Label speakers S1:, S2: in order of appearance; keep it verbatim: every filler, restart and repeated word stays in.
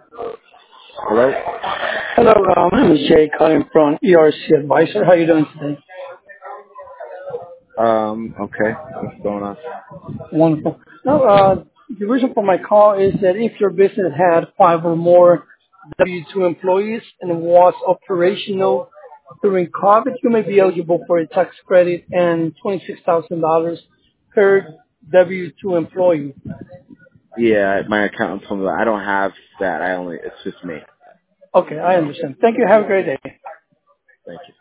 S1: Hello?
S2: Hello, uh, my name is Jay calling from E R C Advisor. How are you doing today?
S1: Um, okay. What's going on?
S2: Wonderful. No, uh, the reason for my call is that if your business had five or more W two employees and was operational during COVID, you may be eligible for a tax credit and twenty-six thousand dollars per W two employee.
S1: Yeah, my accountant told me that I don't have that. I only, it's just me.
S2: Okay, I understand. Thank you. Have a great day.
S1: Thank you.